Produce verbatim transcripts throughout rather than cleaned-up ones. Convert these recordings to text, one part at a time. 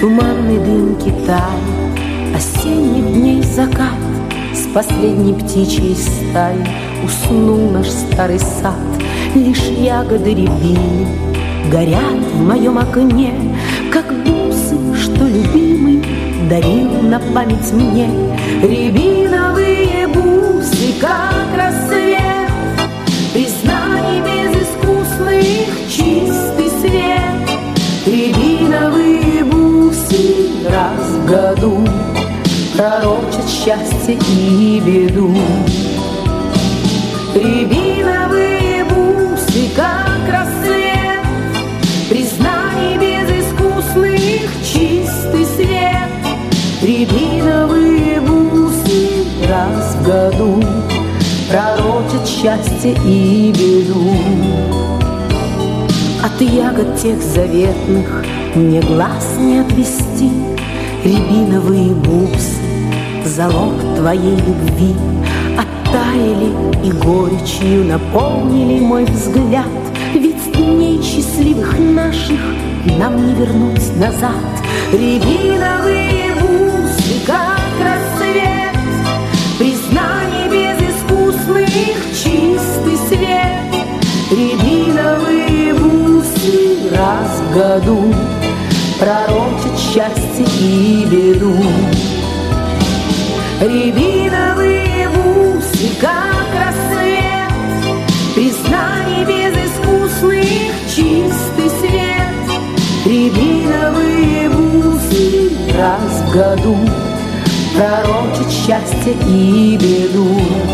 Туманный дым Китая, осенних дней закат, с последней птичьей стаи уснул наш старый сад. Лишь ягоды рябины горят в моем окне, как бусы, что любимый дарил на память мне. Рябиновые бусы, как рассвет, признаний безыскусных, чистый свет. Рябиновые бусы раз в году пророчат счастье и беду. Рябиновые бусы, как рассвет, признаний безыскусных, чистый свет. Рябиновые бусы раз в году пророчат счастье и беду. От ягод тех заветных мне глаз не отвести. Рябиновые бусы, залог твоей любви, оттаяли и горечью наполнили мой взгляд. Ведь дней счастливых наших нам не вернуть назад. Рябиновые бусы, как рассвет, признаний безыскусных, чистый свет. Рябиновые бусы раз в году пророчат счастье и беду. Рябиновые бусы, как рассвет, признаний безыскусных, чистый свет. Рябиновые бусы раз в году пророчат счастье и беду.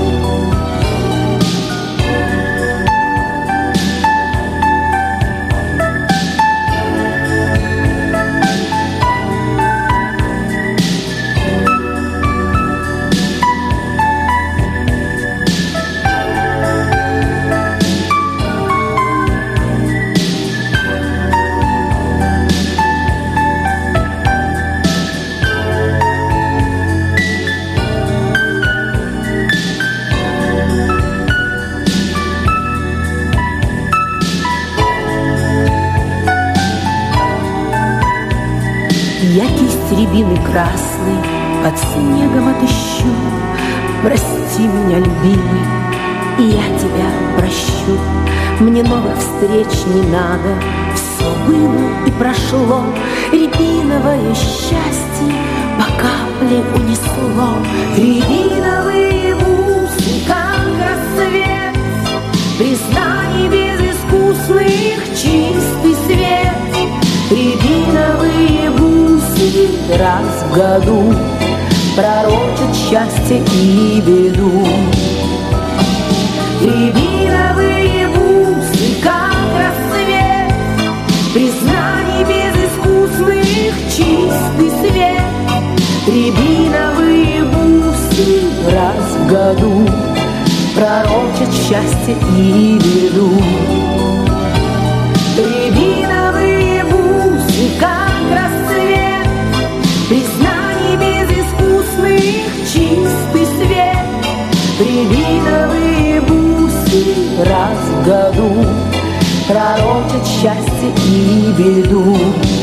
Я кисть рябины красной под снегом отыщу. Прости меня, любимый, и я тебя прощу. Мне новых встреч не надо, все было и прошло. Рябиновое счастье по капле унесло. Рябиновые бусы, как рассвет, признаний безыскусных, чистый свет. Рябиновые бусы раз в году пророчат счастье и беду. Рябиновые бусы, как рассвет, признаний безыскусных, чистый свет. Рябиновые бусы раз в году пророчат счастье и беду. Рябиновые бусы, как рассвет, признаний безыскусных, чистый свет. Рябиновые бусы раз в году пророчат счастье и беду.